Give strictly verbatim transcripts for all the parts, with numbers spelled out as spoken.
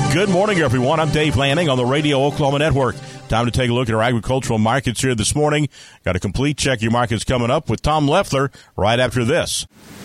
Good morning, everyone. I'm Dave Lanning on the Radio Oklahoma Network. Time to take a look at our agricultural markets here this morning. Got a complete check of your markets coming up with Tom Leffler right after this.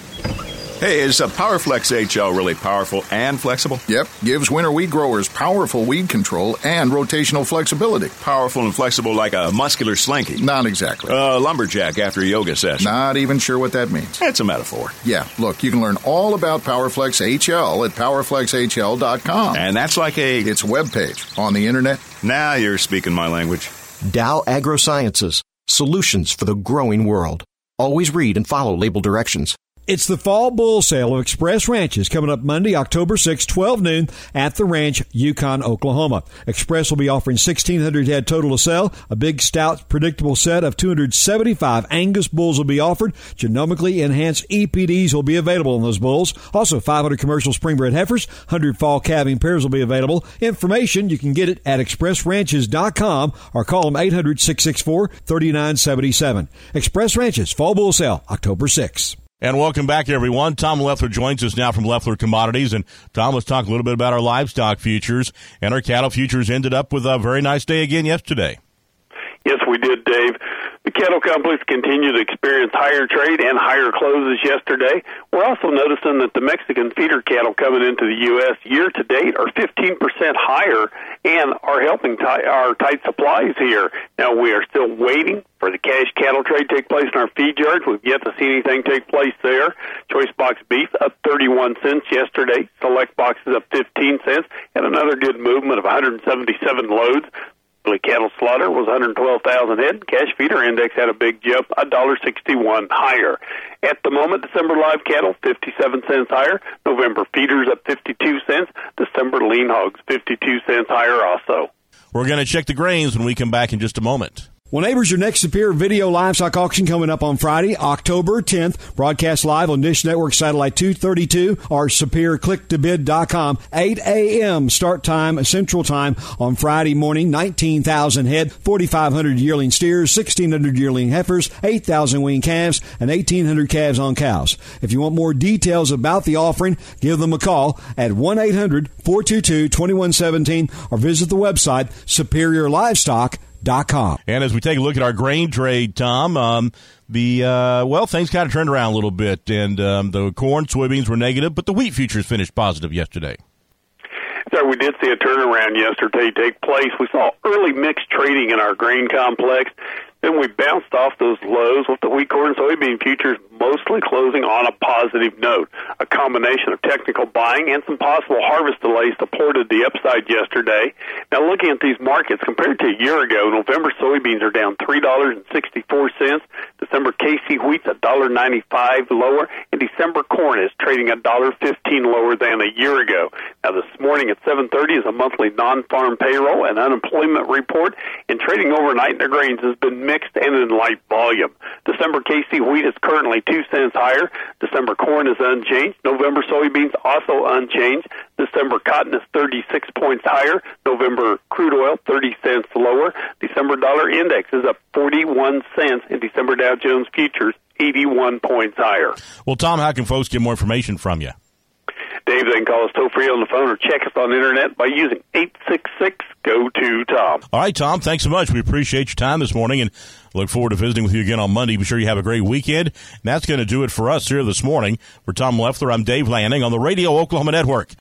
Hey, is a PowerFlex H L really powerful and flexible? Yep, gives winter wheat growers powerful weed control and rotational flexibility. Powerful and flexible like a muscular slinky? Not exactly. A uh, lumberjack after a yoga session? Not even sure what that means. It's a metaphor. Yeah, look, you can learn all about PowerFlex H L at powerflex h l dot com. And that's like a... It's a webpage on the internet. Now you're speaking my language. Dow AgroSciences, solutions for the growing world. Always read and follow label directions. It's the Fall Bull Sale of Express Ranches coming up Monday, October sixth, twelve noon at the ranch, Yukon, Oklahoma. Express will be offering sixteen hundred head total to sell. A big, stout, predictable set of two hundred seventy-five Angus bulls will be offered. Genomically enhanced E P Ds will be available on those bulls. Also, five hundred commercial spring-bred heifers, one hundred fall calving pairs will be available. Information, you can get it at express ranches dot com or call them eight hundred, six six four, three nine seven seven. Express Ranches, Fall Bull Sale, October sixth. And welcome back, everyone. Tom Leffler joins us now from Leffler Commodities. And, Tom, let's talk a little bit about our livestock futures. And our cattle futures ended up with a very nice day again yesterday. Yes, we did, Dave. The cattle complex continue to experience higher trade and higher closes yesterday. We're also noticing that the Mexican feeder cattle coming into the U S year to date are fifteen percent higher and are helping t- our tight supplies here. Now, we are still waiting for the cash cattle trade to take place in our feed yards. We've yet to see anything take place there. Choice box beef up thirty-one cents yesterday. Select boxes up fifteen cents, and another good movement of one hundred seventy-seven loads. The cattle slaughter was one hundred twelve thousand head. Cash feeder index had a big jump, one dollar sixty-one higher. At the moment, December live cattle, fifty-seven cents higher. November feeders up fifty-two cents. December lean hogs, fifty-two cents higher also. We're going to check the grains when we come back in just a moment. Well, neighbors, your next Superior Video Livestock Auction coming up on Friday, October tenth. Broadcast live on Dish Network Satellite two thirty-two or superior click to bid dot com. eight a.m. start time, Central Time on Friday morning. nineteen thousand head, forty-five hundred yearling steers, sixteen hundred yearling heifers, eight thousand weaned calves, and eighteen hundred calves on cows. If you want more details about the offering, give them a call at one eight hundred, four two two, two one one seven or visit the website superior livestock dot com. And as we take a look at our grain trade, Tom, um, the uh, well, things kind of turned around a little bit, and um, the corn, soybeans were negative, but the wheat futures finished positive yesterday. So we did see a turnaround yesterday take place. We saw early mixed trading in our grain complex. Then we bounced off those lows with the wheat, corn, and soybean futures mostly closing on a positive note. A combination of technical buying and some possible harvest delays supported the upside yesterday. Now, looking at these markets, compared to a year ago, November soybeans are down three dollars and sixty-four cents. December K C wheat's one dollar ninety-five lower, and December corn is trading one dollar fifteen lower than a year ago. Now, this morning at seven thirty is a monthly non-farm payroll and unemployment report, and trading overnight in the grains has been mixed and in light volume. December K C wheat is currently two cents higher. December corn is unchanged. November soybeans also unchanged. December cotton is thirty-six points higher. November crude oil thirty cents lower. December dollar index is up forty-one cents, and December Dow Jones futures eighty-one points higher. Well, Tom, how can folks get more information from you? Dave, they can call us toll-free on the phone or check us on the internet by using eight six six, G O two, Tom. All right, Tom, thanks so much. We appreciate your time this morning and look forward to visiting with you again on Monday. Be sure you have a great weekend. And that's going to do it for us here this morning. For Tom Leffler, I'm Dave Lanning on the Radio Oklahoma Network.